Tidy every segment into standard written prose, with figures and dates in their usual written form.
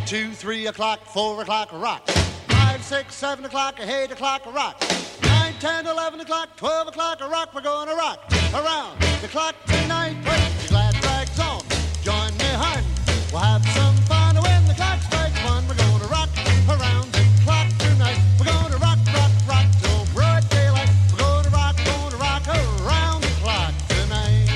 2, 3 o'clock, 4 o'clock, rock. 5, 6, 7 o'clock, 8 o'clock, rock. 9, 10, 11 o'clock, 12 o'clock, rock. We're gonna rock around the clock tonight. Put your glad rags on, join me, hun. We'll have some fun when the clock strikes 1. We're gonna rock around the clock tonight. We're gonna rock, rock, rock till broad daylight. We're gonna rock around the clock tonight.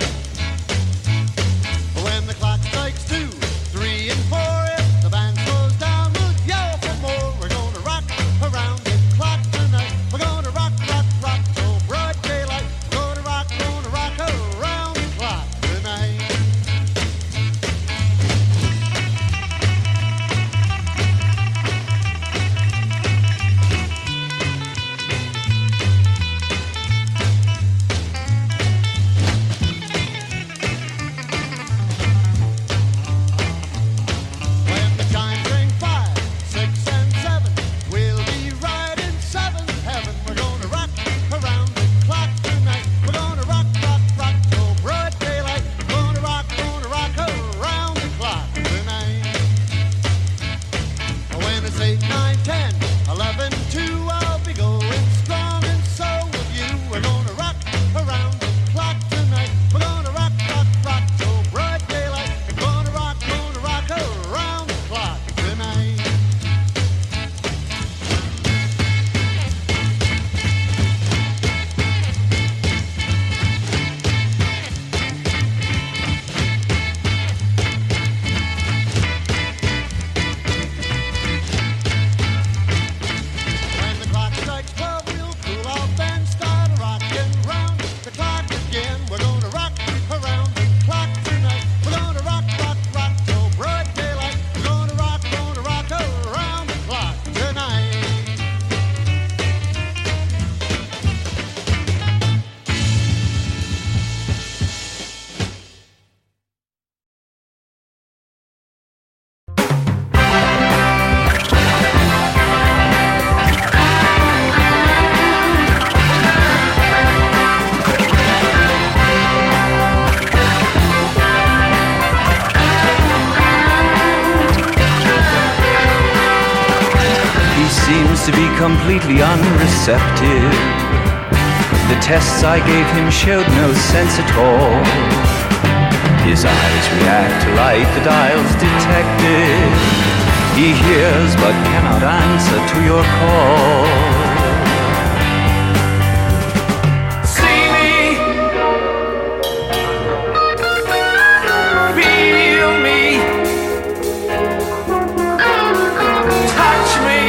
When the clock strikes 2, 3, and 4, if the band slows down, we'll yell for more. We're gonna rock around the clock tonight. We're gonna rock, rock, rock till broad daylight. We're gonna rock around the clock tonight. When the chimes ring 5, 6, and 7, we'll be right in 7th heaven. We're gonna rock around the clock tonight. We're gonna rock, rock, rock till broad daylight. We're gonna rock around the clock tonight. When it's 8, 9, 10, 11, 2, I'll be going strong, and so will you. We're gonna rock around the clock tonight. We're gonna rock, rock, rock till broad daylight. We're gonna rock around the clock tonight. When the clock strikes 12, we'll cool off and start rocking round the clock again. We're gonna rock around the clock tonight. We're gonna rock, rock, rock till broad daylight. We're gonna rock around the clock tonight. He seems to be completely unreceptive. The tests I gave him showed no sense at all. His eyes react to light, the dial's detected. He hears but cannot answer to your call. See me, feel me, touch me,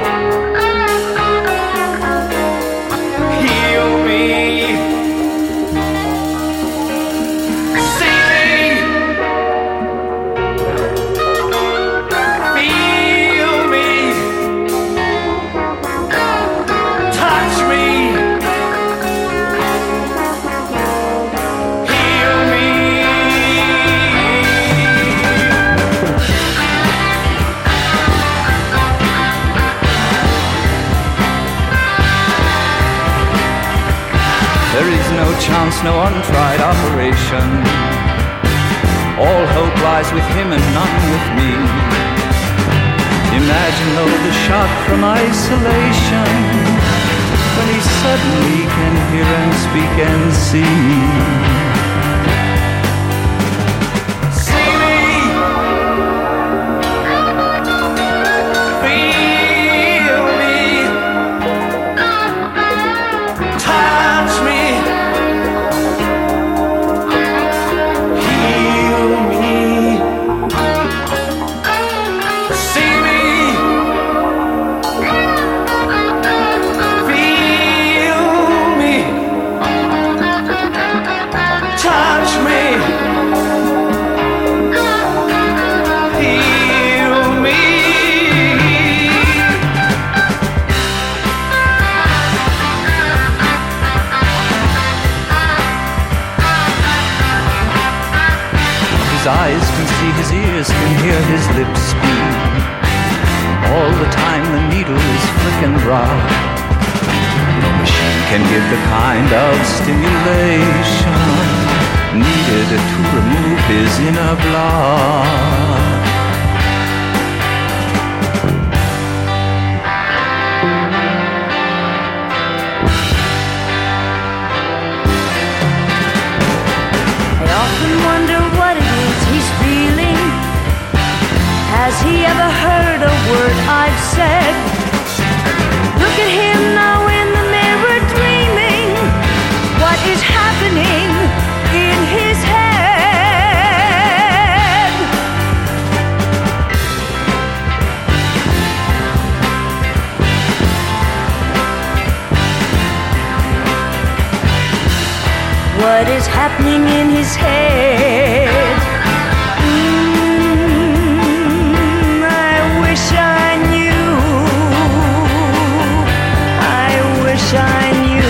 heal me. See me, feel me, touch me, heal me. There is no chance, no untried operation. All hope lies with him and none with me. Imagine though the shock from isolation, when he suddenly can hear and speak and see. See me, feel me, touch me, heal me. See me, feel me, touch me, heal me. His eyes can see, his ears can hear, his lips speak. All the time the needle is flicking dry. No machine can give the kind of stimulation needed to remove his inner blood. Has he ever heard a word I've said? Look at him now in the mirror dreaming. What is happening in his head? What is happening in his head? I wish I knew. I wish I knew.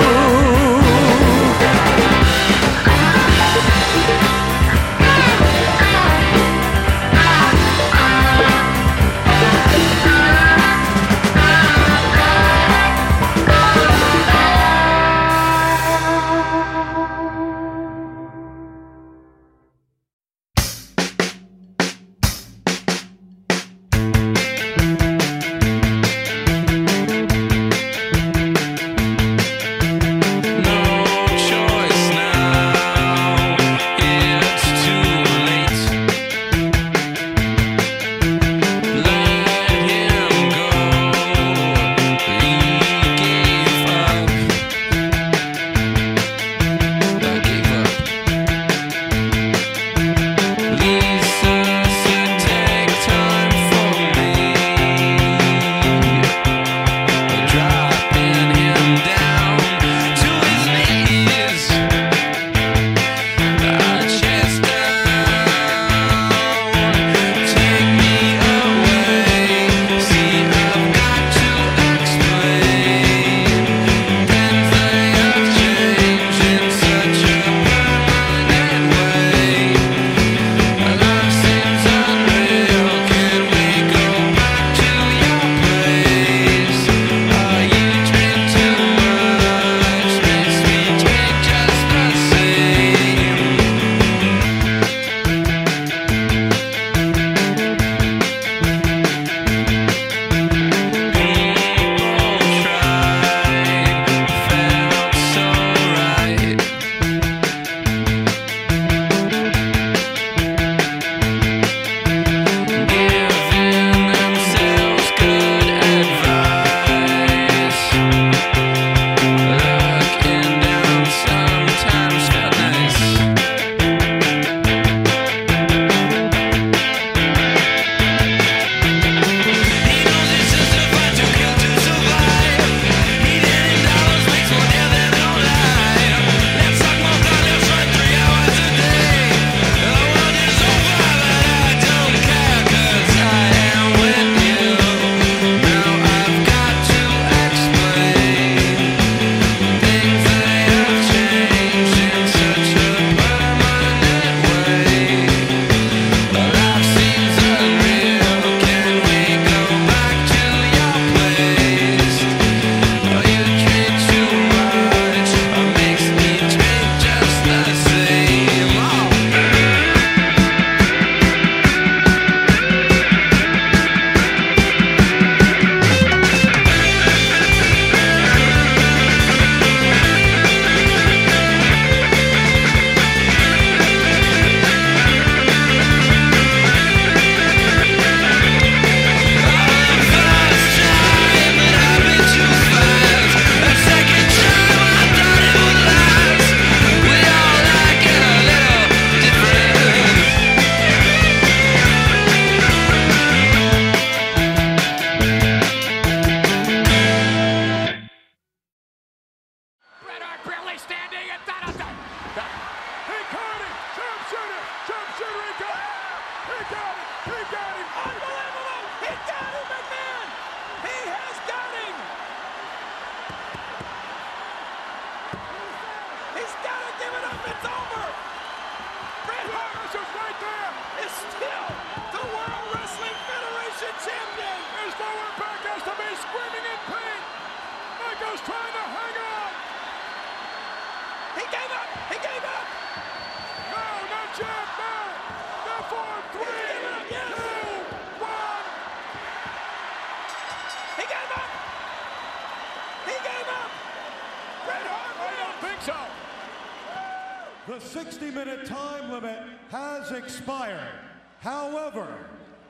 The 60-minute time limit has expired. However,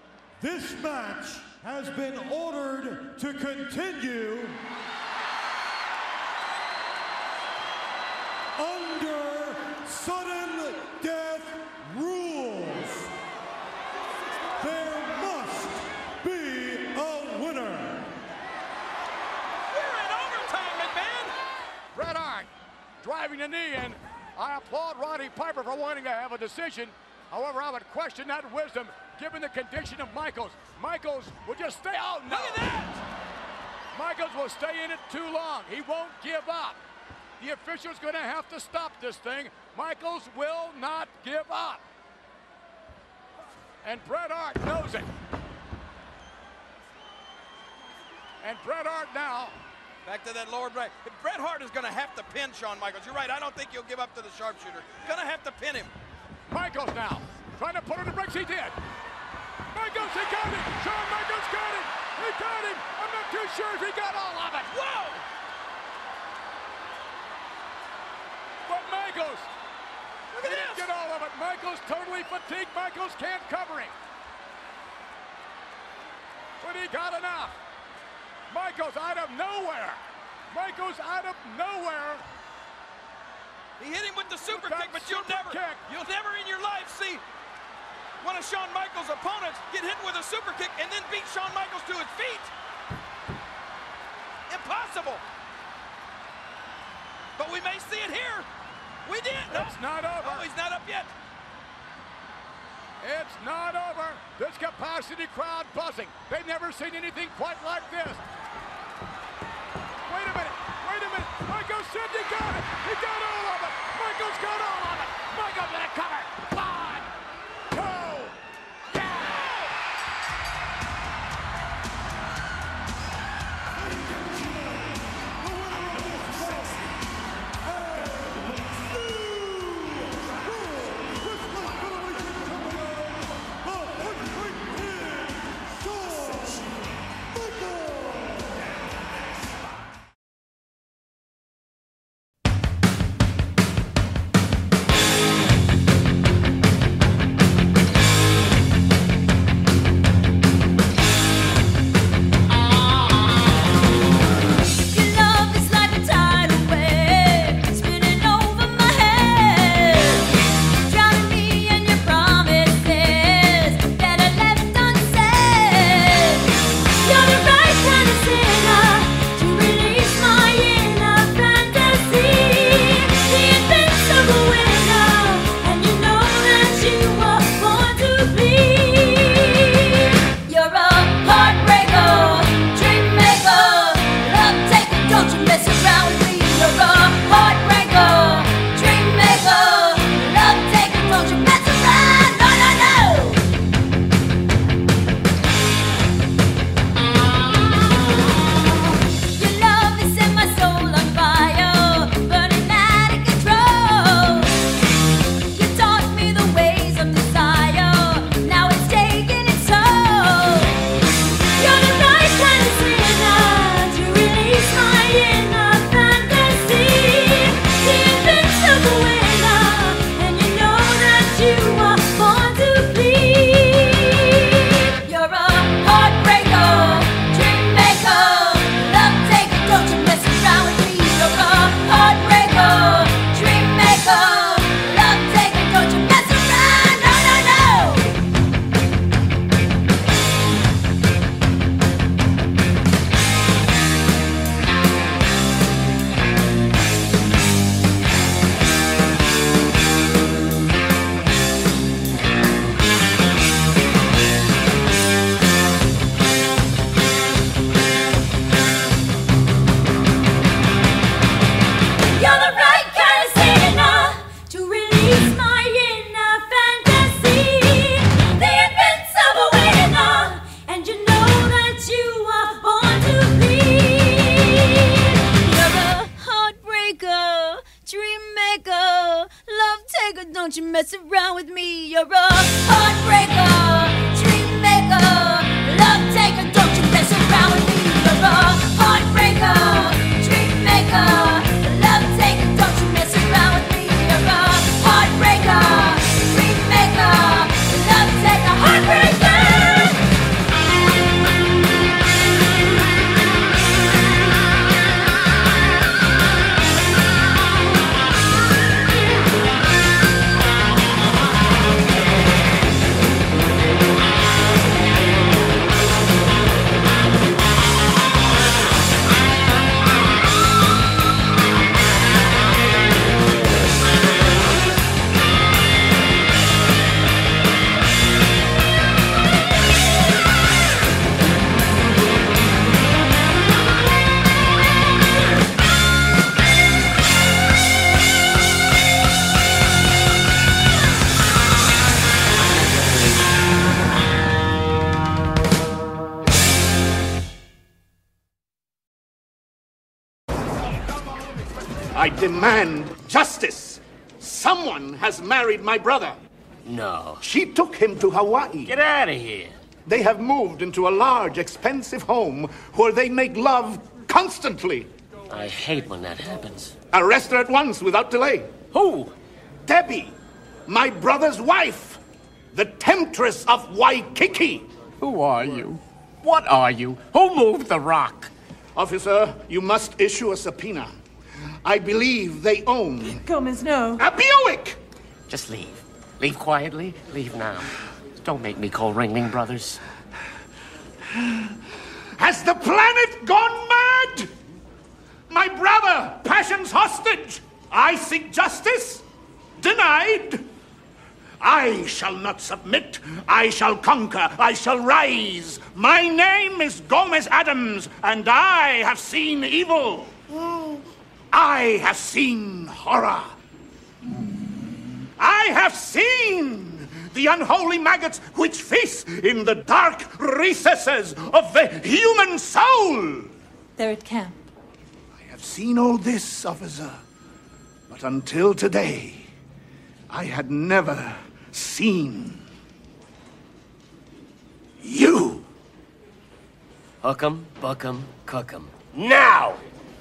This match has been ordered to continue under sudden death rules. There must be a winner. We're in overtime, McMahon. Bret Hart driving the knee in. I applaud Roddy Piper for wanting to have a decision. However, I would question that wisdom given the condition of Michaels. Michaels will just stay out. No. Look at that! Michaels will stay in it too long. He won't give up. The official's going to have to stop this thing. Michaels will not give up. And Bret Hart knows it. And Bret Hart now. Back to that lower bracket. Bret Hart is going to have to pin Shawn Michaels. You're right. I don't think he'll give up to the sharpshooter. Going to have to pin him. Michaels now trying to put on the brakes. He did. Michaels, he got it. Shawn Michaels got it. He got him. I'm not too sure if he got all of it. Whoa! But Michaels, look at this. Didn't get all of it. Michaels totally fatigued. Michaels can't cover him. But he got enough. Michaels out of nowhere. Michaels out of nowhere. He hit him with the super kick, but you'll never in your life see one of Shawn Michaels' opponents get hit with a super kick and then beat Shawn Michaels to his feet. Impossible. But we may see it here. We did. It's not over. Oh, he's not up yet. It's not over. This capacity crowd buzzing. They've never seen anything quite like this. Wait a minute. Wait a minute. Michaels said he got it. He got all of it. Michaels got all of it. Michaels in a cover. 1, 2, go! I demand justice. Someone has married my brother. No. She took him to Hawaii. Get out of here. They have moved into a large, expensive home where they make love constantly. I hate when that happens. Arrest her at once without delay. Who? Debbie, my brother's wife, the temptress of Waikiki. Who are you? What are you? Who moved the rock? Officer, you must issue a subpoena. I believe they own... Gomez, no. A Buick! Just leave. Leave quietly. Leave now. Don't make me call Ringling Brothers. Has the planet gone mad? My brother, passion's hostage. I seek justice. Denied. I shall not submit. I shall conquer. I shall rise. My name is Gomez Adams, and I have seen evil. I have seen horror. I have seen the unholy maggots which feast in the dark recesses of the human soul. They're at camp. I have seen all this, officer. But until today, I had never seen you. Hook 'em, buck 'em, cook 'em. Now!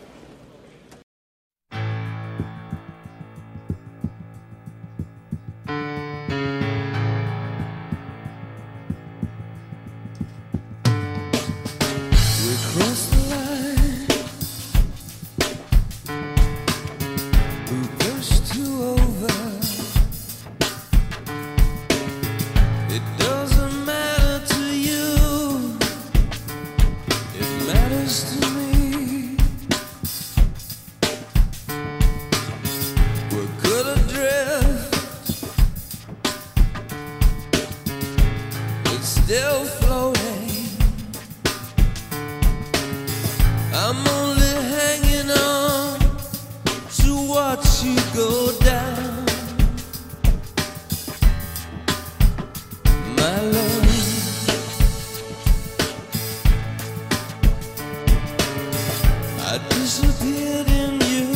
Still floating. I'm only hanging on to watch you go down, my love. I disappeared in you.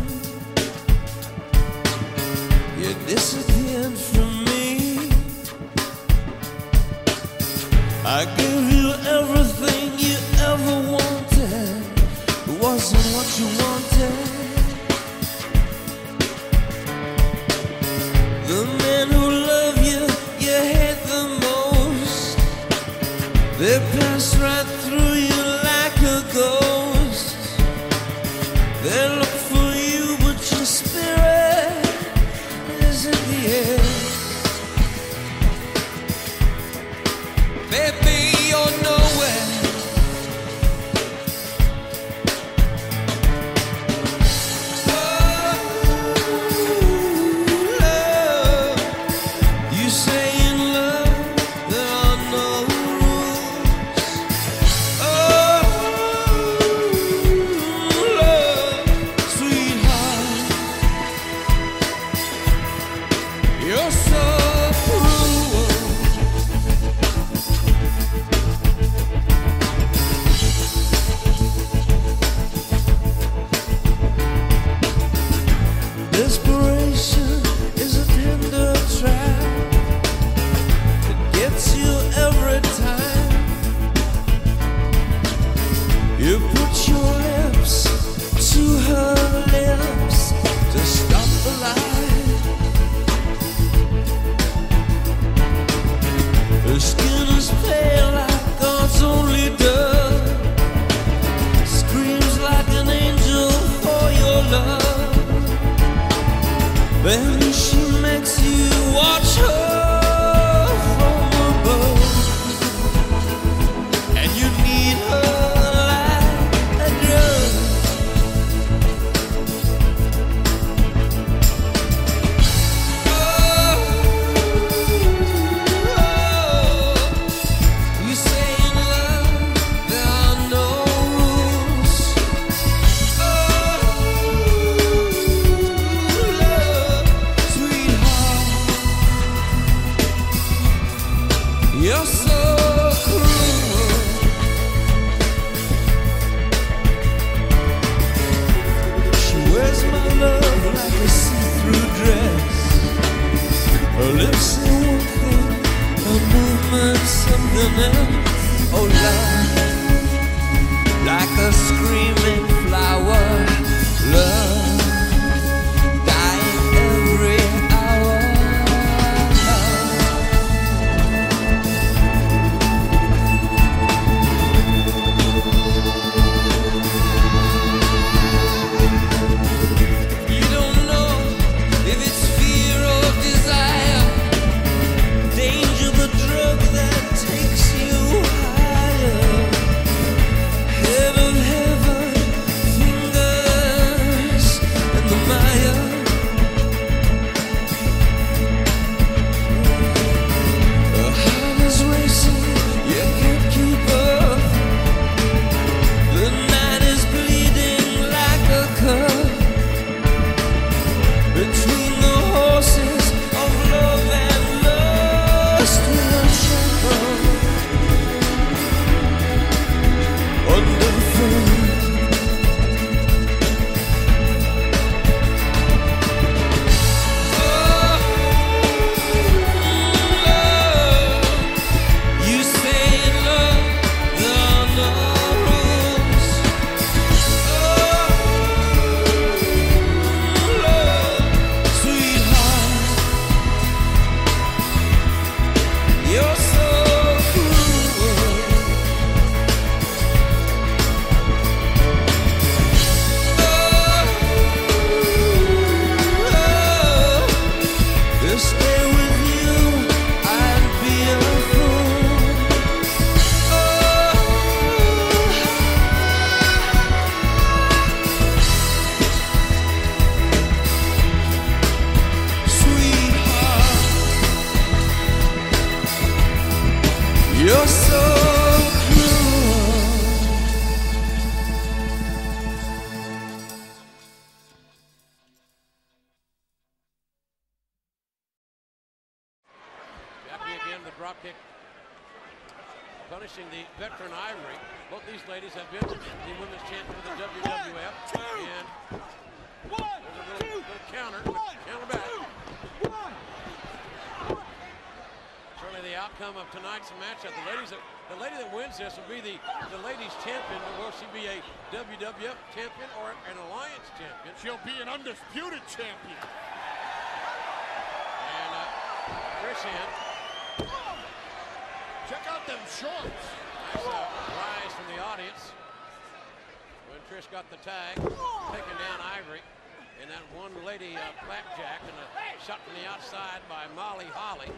You disappeared from me. I gave you everything you ever wanted. It wasn't what you wanted. The men who love you, you hate the most. They pass right through you like a ghost. They look for you, but your spirit is in the air. Baby, you're nowhere. Oh, love. You say in love there are no rules. Oh, love, sweetheart. You're so cruel. Desperation is a tender trap. It gets you every time. You put your lips to her lips to stop the light. Her skin is pale like God's only dove. Screams like an angel for your love. Then she makes you watch her from above, and you need her like nothing else. Oh, love, like a screaming flower. Love, dying every hour. You don't know if it's fear or desire. Danger, the drug that takes you higher. Head of heaven, fingers in the mire. The heart is racing, you can't keep up. The night is bleeding like a cup. Between the horses of love and lust, we'll suffer under fire. You say love, there are no rules. Love, sweetheart, you're so cruel. To stay with you, I'd be a fool. Sweetheart, you're so cruel. Jackie again, the drop kick, punishing the veteran Ivory. Both these ladies have been the women's champion of the WWF. And there's a little counter, counter back. Certainly the outcome of tonight's matchup. The lady that wins this will be the ladies champion, but will she be a WWF champion or an alliance champion? She'll be an undisputed champion. And Trish in. Check out them shorts. Nice rise from the audience when Trish got the tag, taking down Ivory. And that one lady flapjack and a shot from the outside by Molly Holly.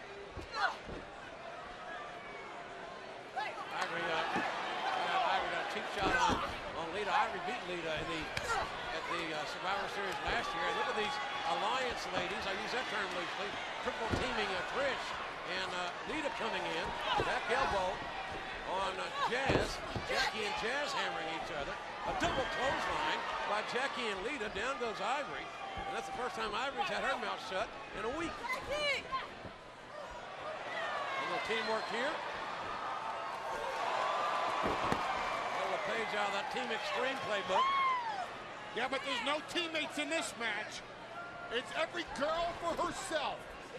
Ivory got a cheap shot on Lita. Ivory beat Lita at the Survivor Series last year. And look at these alliance ladies. I use that term loosely. Triple teaming Trish and Lita coming in. Back elbow on Jazz. Jackie and Jazz hammering each other. A double clothesline by Jackie and Lita. Down goes Ivory. And that's the first time Ivory's had her mouth shut in a week. A little teamwork here. A little page out of that Team Extreme playbook. Yeah, but there's no teammates in this match. It's every girl for herself.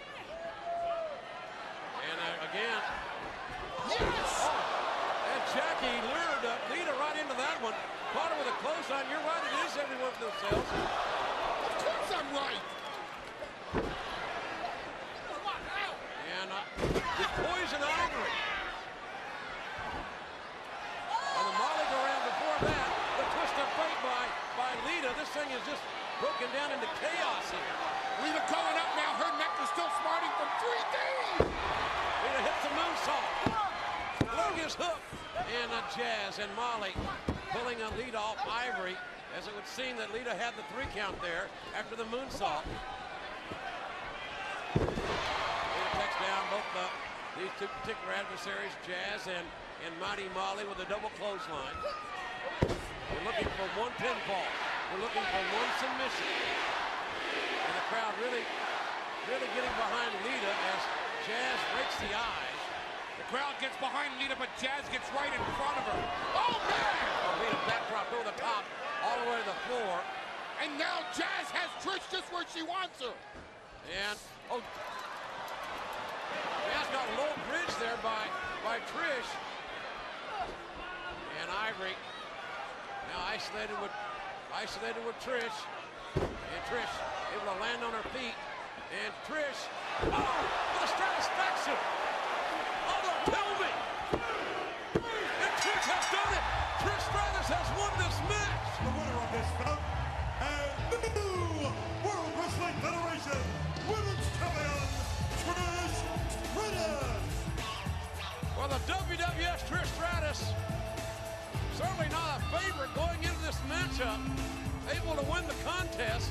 And again. Yes! And Jackie lured Lita right into that one. Caught her with a clothesline. You're right, it is everyone for themselves. Of course I'm right. And the poison Ivory. And the Molly go around before that. The twist of fate by Lita. This thing is just broken down into chaos here. Lita going up now. Her neck is still smarting from 3D. Lita hits the moonsault. Leg is hooked. And Jazz and Molly pulling a lead off Ivory, as it would seem that Lita had the 3 count there after the moonsault. Lita takes down both these two particular adversaries, Jazz and Mighty Molly, with a double clothesline. We're looking for one pinfall. We're looking for one submission. And the crowd really getting behind Lita as Jazz breaks the eyes. The crowd gets behind Lita, but Jazz gets right in front of her. Oh, man! Oh, Lita backdrop over the top, all the way to the floor. And now Jazz has Trish just where she wants her. And, Jazz got a low bridge there by by Trish. And Ivory now isolated with Trish. And Trish able to land on her feet. And Trish, with a satisfaction on the Pilby. And Trish has done it. Trish Stratus has won this match. The winner of this bout and the new World Wrestling Federation Women's Champion, Trish Stratus. Well, the WWF Trish Stratus, certainly not a favorite going into this matchup, able to win the contest.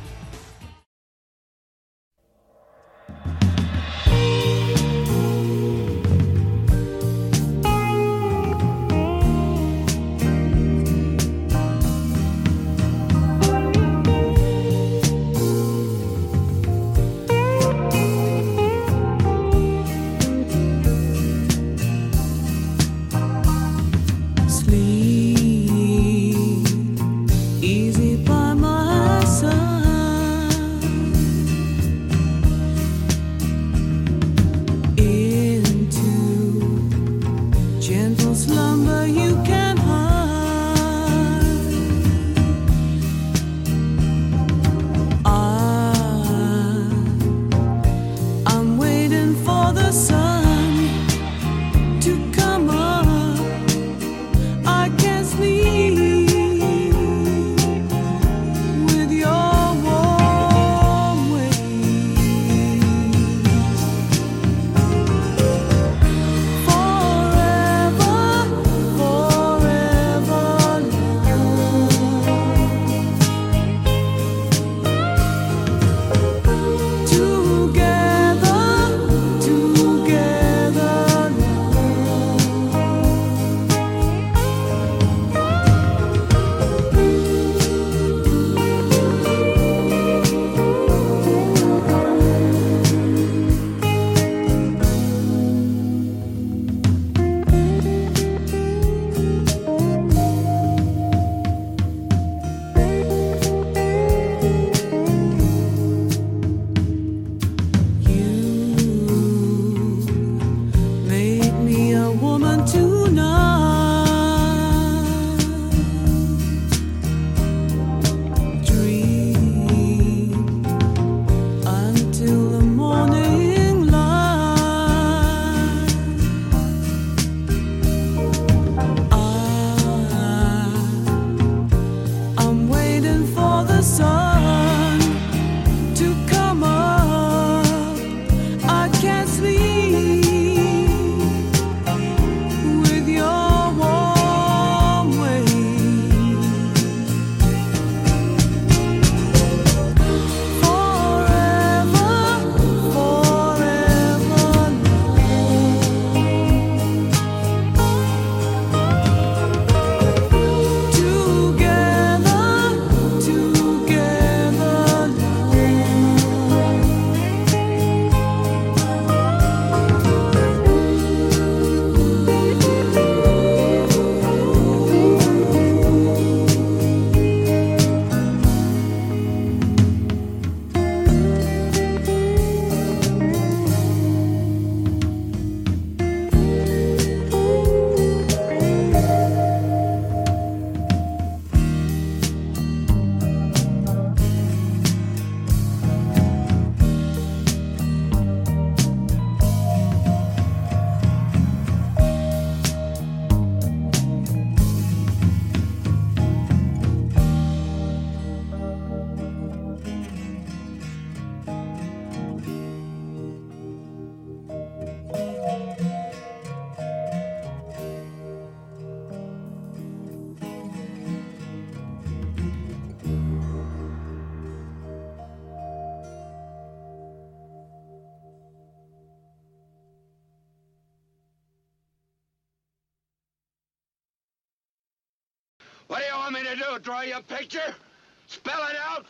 What do you want me to do? Draw you a picture? Spell it out?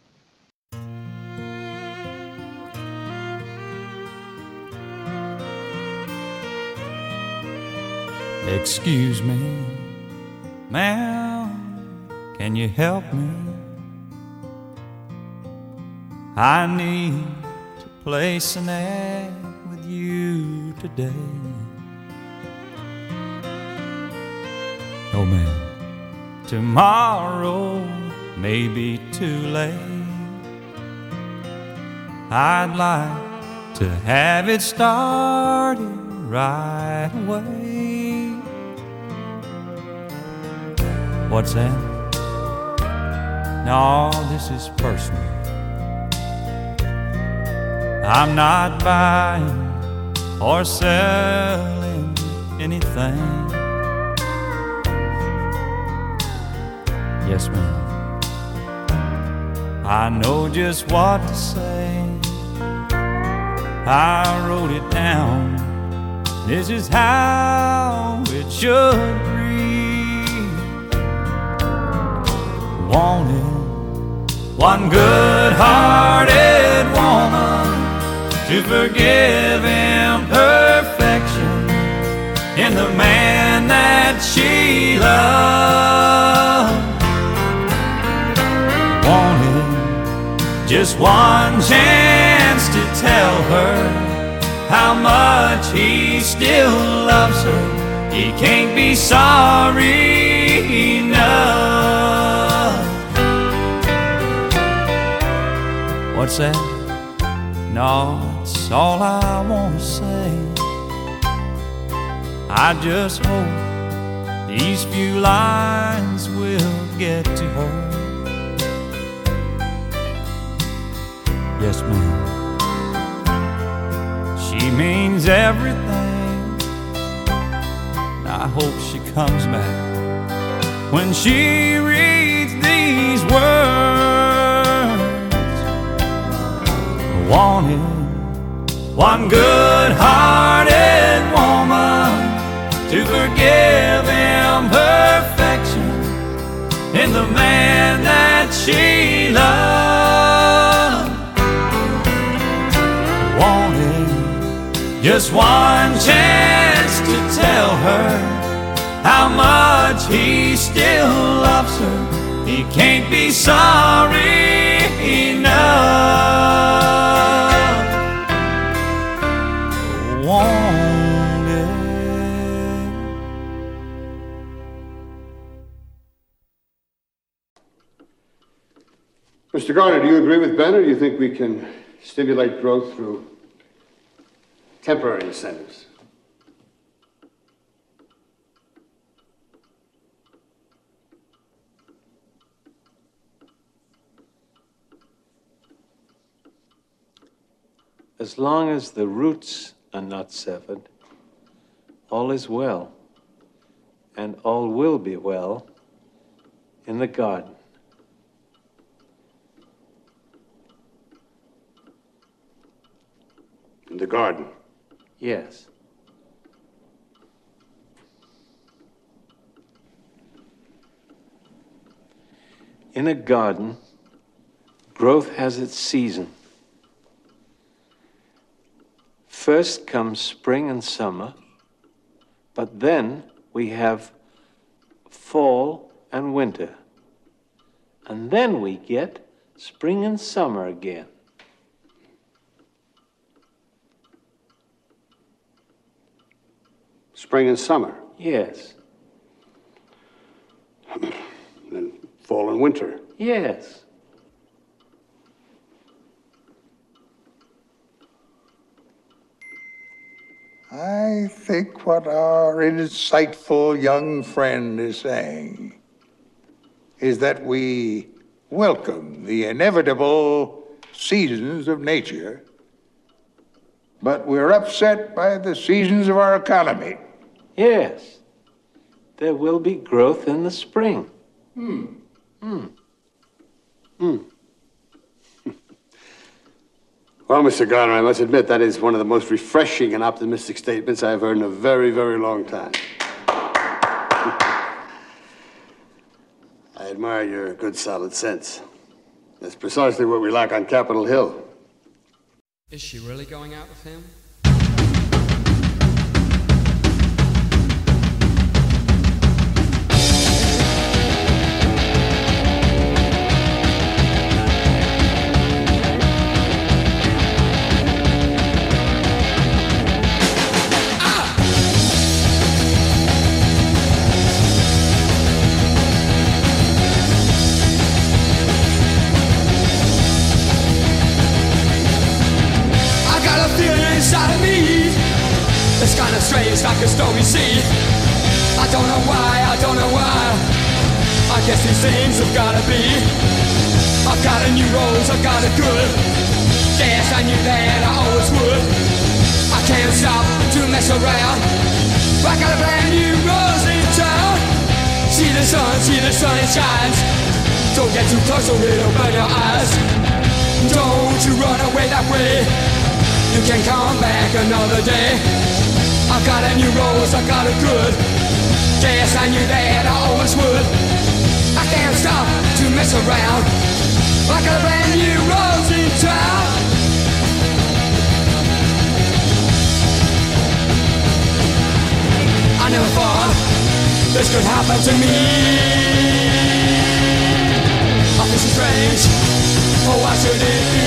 Excuse me, ma'am, can you help me? I need to place an ad with you today. Oh man, tomorrow may be too late. I'd like to have it started right away. What's that? No, this is personal. I'm not buying or selling anything. Yes, ma'am. I know just what to say. I wrote it down. This is how it should read. Wanted one good-hearted woman to forgive imperfection in the man that she loved. Wanted just one chance to tell her how much he still loves her. He can't be sorry enough. What's that? No, that's all I want to say. I just hope these few lines will get to her. Yes, ma'am. She means everything. I hope she comes back when she reads these words. Wanted one good-hearted woman to forgive imperfection in the man that she loved. Wanted just one chance to tell her how much he still loves her. He can't be sorry enough. Wanted. Mr. Garner, do you agree with Ben, or do you think we can stimulate growth through temporary incentives? As long as the roots are not severed, all is well, and all will be well in the garden. In the garden? Yes. In a garden, growth has its season. First comes spring and summer, but then we have fall and winter. And then we get spring and summer again. Spring and summer? Yes. Then fall and winter? Yes. I think what our insightful young friend is saying is that we welcome the inevitable seasons of nature, but we're upset by the seasons of our economy. Yes. There will be growth in the spring. Well, Mr. Garner, I must admit that is one of the most refreshing and optimistic statements I've heard in a very, very long time. I admire your good, solid sense. That's precisely what we lack on Capitol Hill. Is she really going out with him? strange like a stormy sea. I don't know why, I don't know why. I guess these things have gotta be. I've got a new rose, I've got it good. Yes, I knew that I always would. I can't stop to mess around. I got a brand new rose in town. See the sun it shines. Don't get too close or it'll burn your eyes. Don't you run away that way. You can come back another day. I got a new rose, I got it good. Yes, I knew that I always would. I can't stop to mess around. I got a brand new rose in town. I never thought this could happen to me. Oh, this is strange. Oh, why should it be?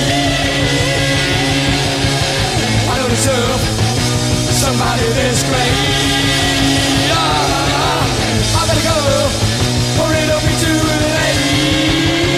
I don't deserve somebody this great. Oh, I better go, or it'll be too late.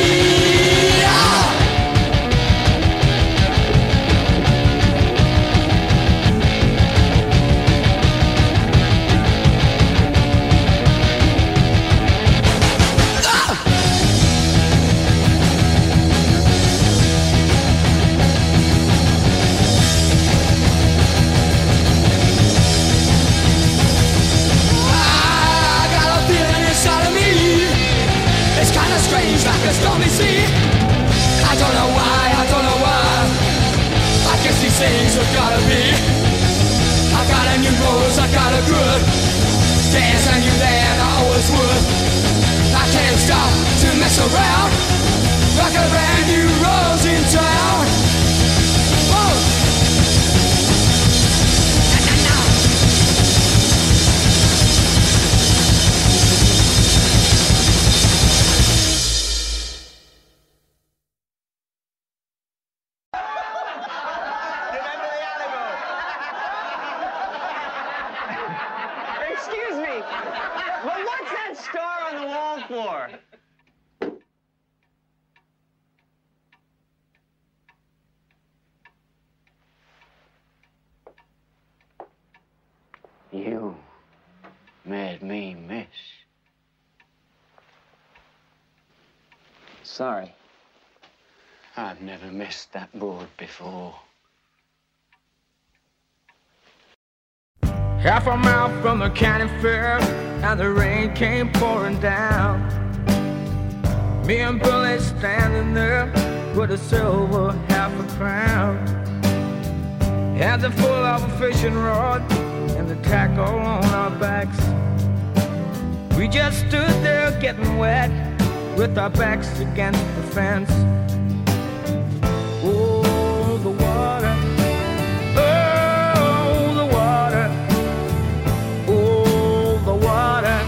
Strange like a stormy sea. I don't know why, I don't know why. I guess these things have gotta be. I got a new rose, I got a good. Yes, I knew that I always would. I can't stop to mess around. I got a brand new rose in town. Whoa. You made me miss. Sorry. I've never missed that board before. Half a mile from the county fair, and the rain came pouring down. Me and Billy standing there with a silver $half. Hands are full of a fishing rod and the tackle on our backs. We just stood there getting wet with our backs against the fence. Oh, the water. Oh, the water. Oh, the water.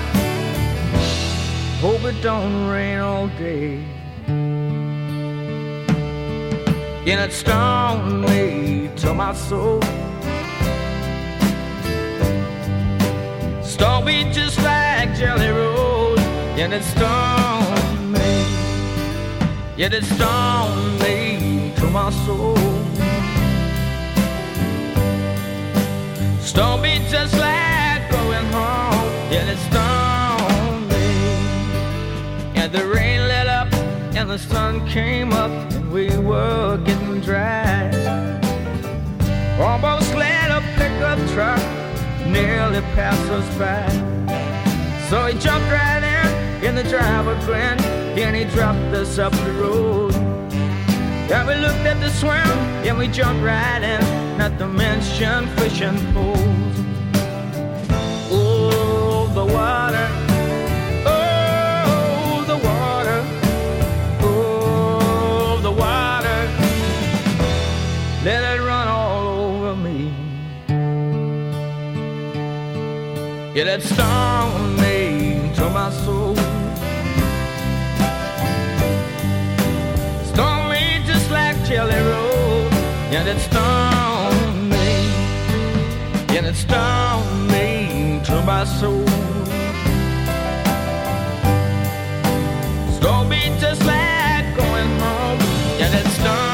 Hope it don't rain all day. And it stung me to my soul. Stung me just like Jelly Roll. And it stung me. Yet it stung me to my soul. Stung me just like going home. Yet it stung me. And the rain let up and the sun came up. We were getting dry. Almost let a pickup truck nearly pass us by. So he jumped right in the driver grinned, and he dropped us up the road. Yeah, we looked at the swim, and we jumped right in, not to mention fishing poles. Oh, the water. Let it run all over me. Yeah, that stung me to my soul. Stung me just like Jelly Roll. Yeah, that stung me. Yeah, that stung me to my soul. Stung me just like going home. Yeah, that stung.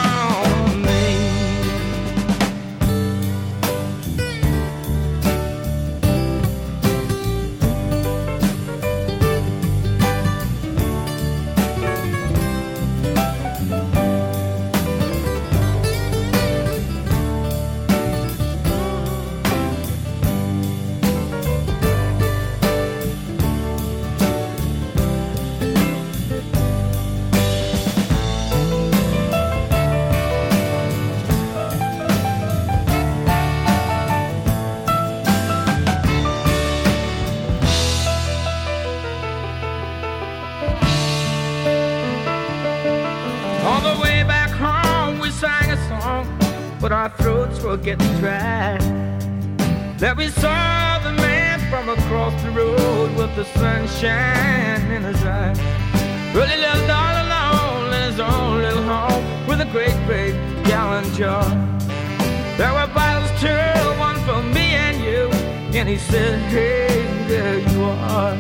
but our throats were getting dry. Then we saw the man from across the road with the sunshine in his eyes. Well, he lived all alone in his own little home with a great big gallon jar. There were bottles too, one for me and you. And he said, hey, there you are.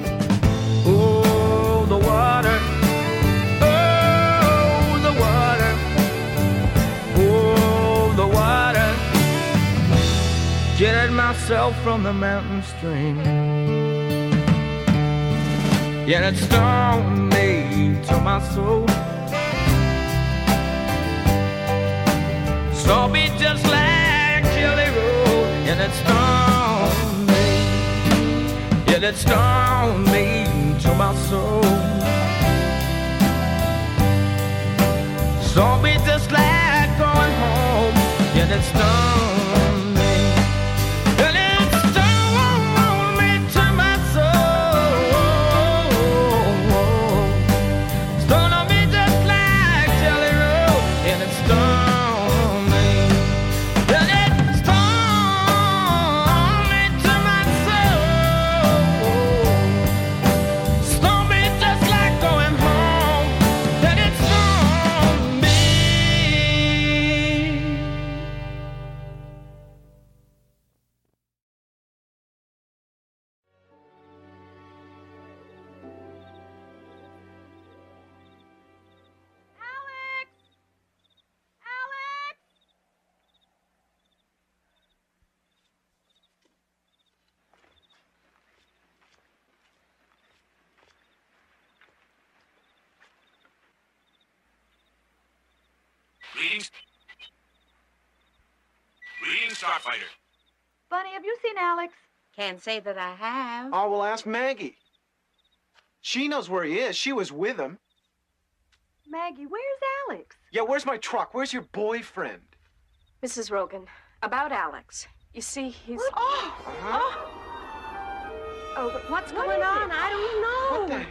Oh, the water. Oh, the water. Oh, the water. Jetted myself from the mountain stream. Yet it stung me to my soul. Saw me just like Jelly Roll. And it stung me. Yet it stung me to my soul. Saw me just like going home. Yet it stung me. And it stung me to my soul. Stung on me just like Jelly Roll. And it stung me. And it stung me to my soul. Stung me just like going home. And it stung me. Greetings. Greetings, Starfighter. Bunny, have you seen Alex? Can't say that I have. Oh, well, ask Maggie. She knows where he is. She was with him. Maggie, where's Alex? Yeah, where's my truck? Where's your boyfriend? Mrs. Rogan, about Alex. You see, he's... Oh! Uh-huh. Oh, but what's going on? I don't know. What the...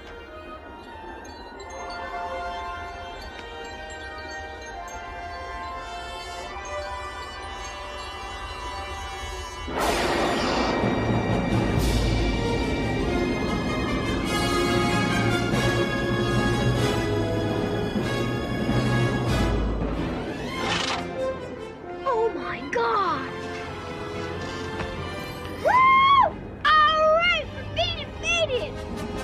Oh my God! Woo! All right, we made it!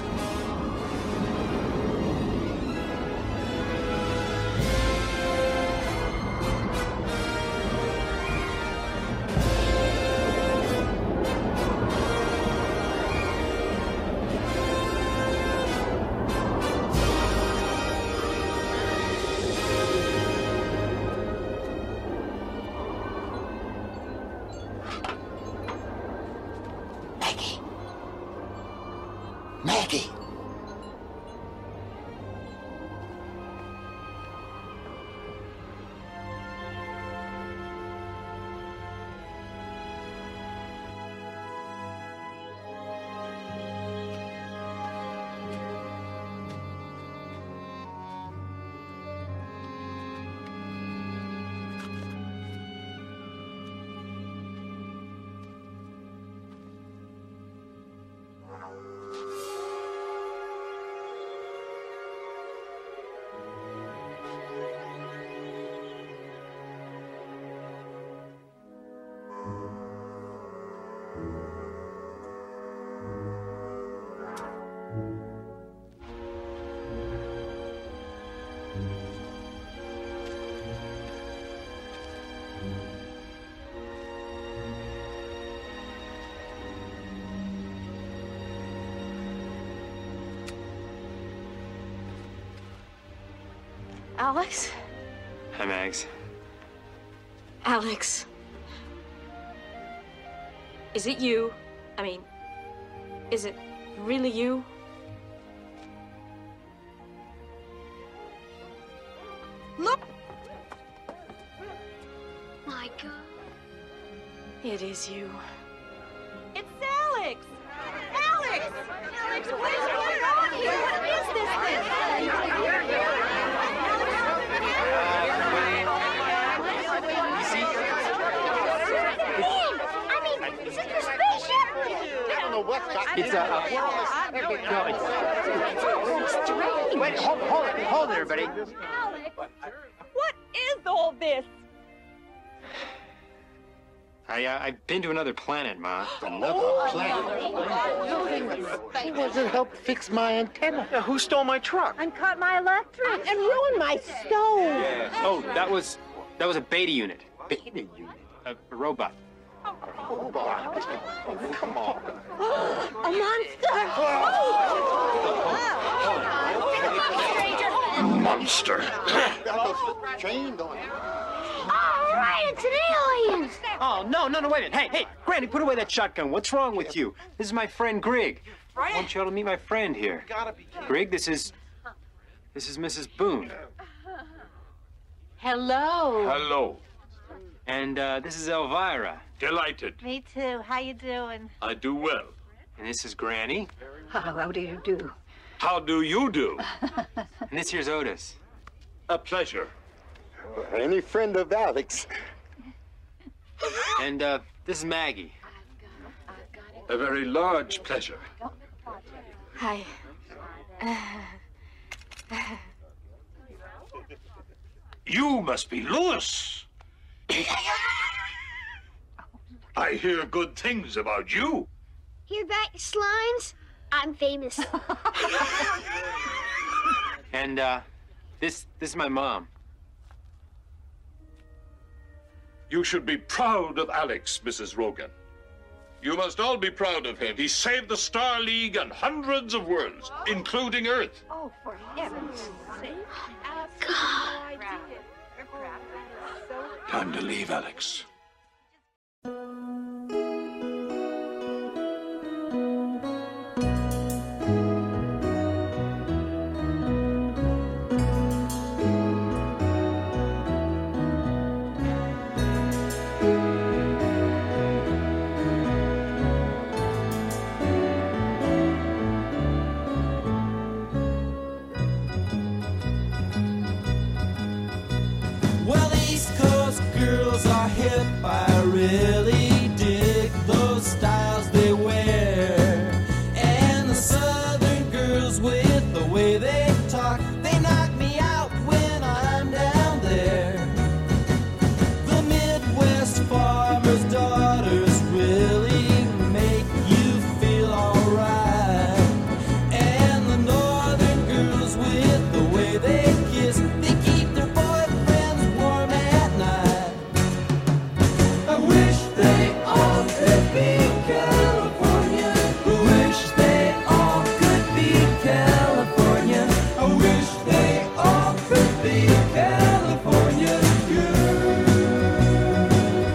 Maggie! Alex? Hi, Mags. Alex. Is it you? I mean, is it really you? Look! My God. It is you. It's Alex! Alex! Alex, what is going on here? What is this thing? Wait, hold it, everybody. What is all this? I've been to another planet, Ma. Another planet? Who was it helped fix my antenna? Yeah, who stole my truck? And cut my electric. And ruined my stove. Oh, that was a beta unit. Beta unit? A robot. Robot? Come on. A monster. Monster. Chained on. All right, it's an alien. Oh, no, wait a minute. Hey, Granny, put away that shotgun. What's wrong with you? This is my friend Greg. I want you all to meet my friend here. Greg, this is Mrs. Boone. Hello. Hello. And this is Elvira. Delighted. Me too. How you doing? I do well. And this is Granny. How do you do? How do you do? And this here's Otis. A pleasure. Any friend of Alex. And this is Maggie. A very large pleasure. Hi. You must be Louis. I hear good things about you. Hear that, Slimes? I'm famous. And this is my mom. You should be proud of Alex, Mrs. Rogan. You must all be proud of him. He saved the Star League and hundreds of worlds, including Earth. Oh, for heaven's sake. God. Time to leave, Alex. Well, East Coast girls are hip. I really dig those styles they wear. And the Southern girls with the way they talk, they knock me out when I'm down there. The Midwest farmers' daughters really make you feel alright. And the Northern girls with the way they kiss, they keep their boyfriends warm at night. I wish they all could be California. I wish they all could be California. I wish they all could be California girls.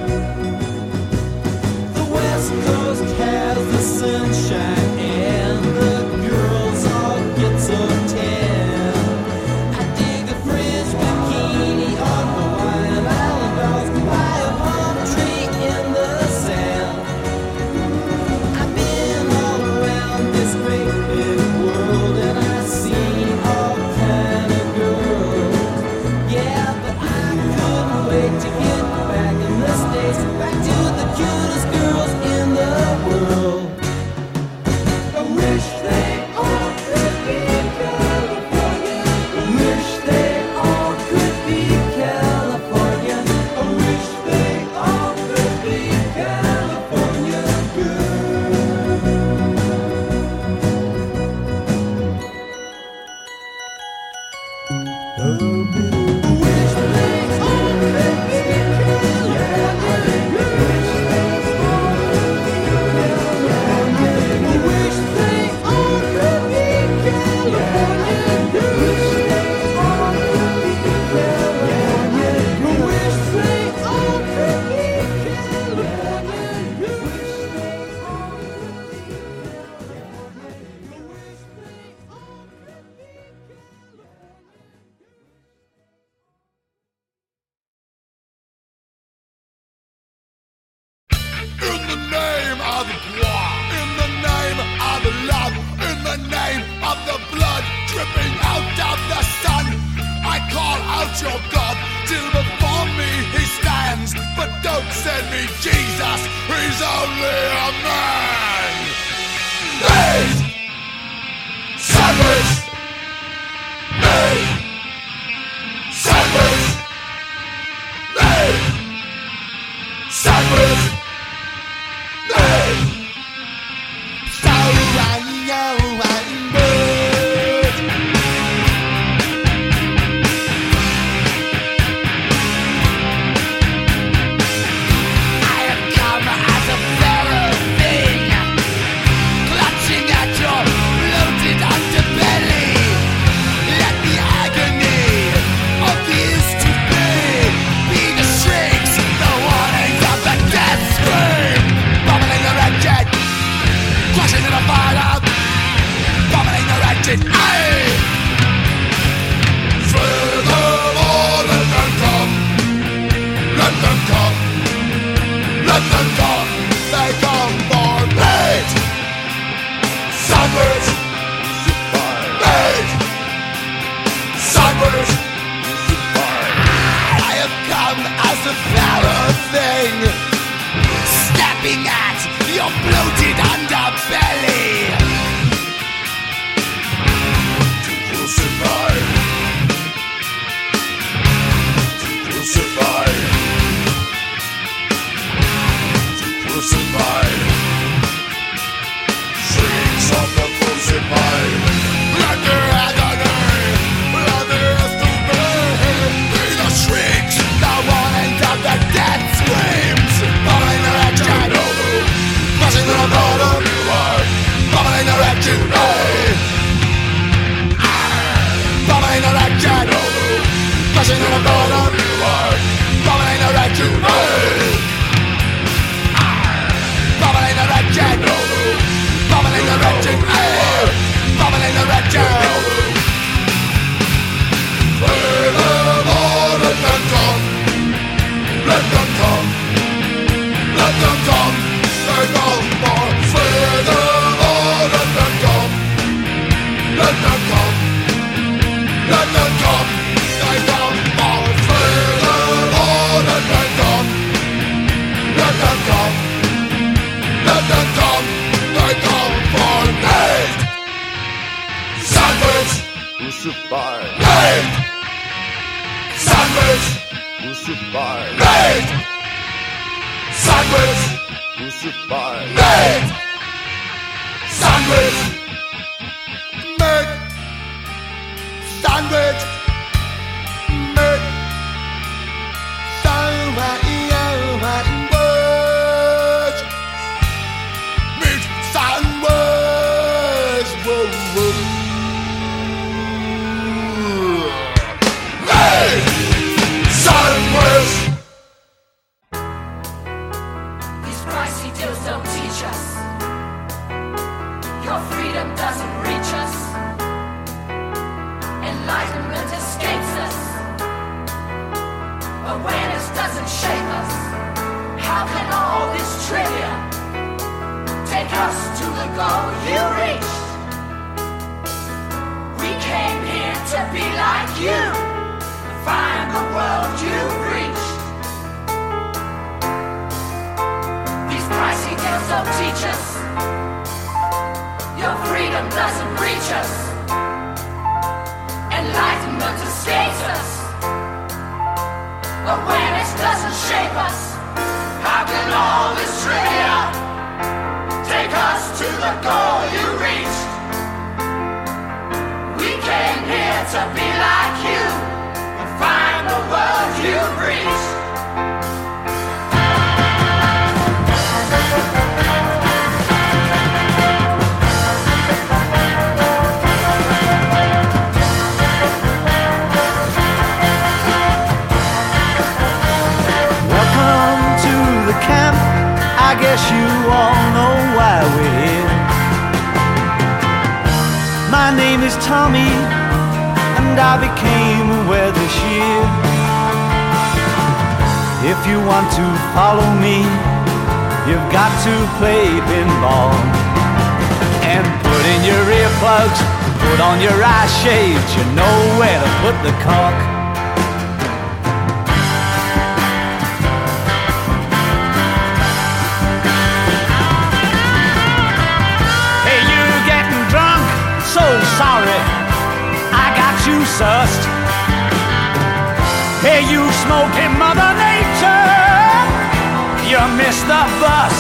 The West Coast has the sunshine and the girls all get so tan. I dig a fringe bikini on Hawaiian Island dolls by a palm tree in the sand. I've been all around this great big world and I've seen all kind of girls. Yeah, but I couldn't wait to get back in the States, back to the cutest girls in the world. I wish they all could be California. I wish they all could be California. I wish they all could be California In the name of war, in the name of love, in the name of the blood dripping out of the sun, I call out your God till before me he stands. But don't send me Jesus, he's only a man. Sunwards, made sunwards. I have come as a fairer thing, snapping at your bloated underbelly. Crucify, crucify, crucify. Shrieks of the crucified. Under agony, under to burn. The shrieks, the warning of the dead screams. Bubbling the wretched, rushing to the bottom. Bubbling the wretched, bubbling the wretched, rushing to the bottom. Bubbling the wretched, bubbling the wretched, bubbling the wretched, bubbling the wretched. Furthermore, let them come, let them come, let them come, they come more. Furthermore, let them come, let them come, let them come, they come more. Furthermore, let them come, let them come, let them come, they come for named sandwich, crucify, named sandwich, crucify, named sandwich, crucify, named sandwich, made sandwich, made sandwich, meat sandwich, whoa, whoa. Made sandwich. These pricey deals don't teach us. Your freedom doesn't reach us. Enlightenment escapes us. Awareness doesn't shape us. How can all this trivia take us to the goal you reached? We came here to be like you, find the world you've reached. These pricey deals don't teach us. Your freedom doesn't reach us. Enlightenment escapes us. Awareness doesn't shape us. How can all this trivia take us to the goal you reached? We came here to be like you and find the world you've reached. Camp, I guess you all know why we're here. My name is Tommy, and I became aware this year. If you want to follow me, you've got to play pinball and put in your earplugs, put on your eye shades. You know where to put the cork. So sorry, I got you sussed. Hey, you smoking Mother Nature, you missed the bus.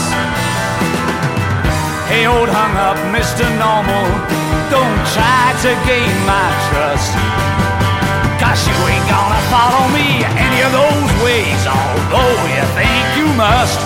Hey, old hung up Mr. Normal, don't try to gain my trust. 'Cause you ain't gonna follow me any of those ways, although you think you must.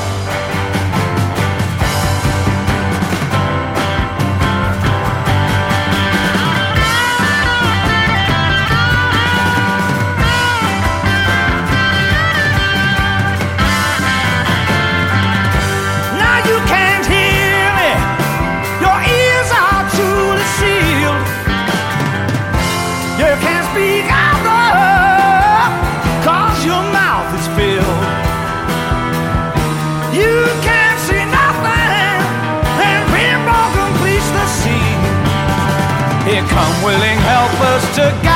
Come willing helpers together.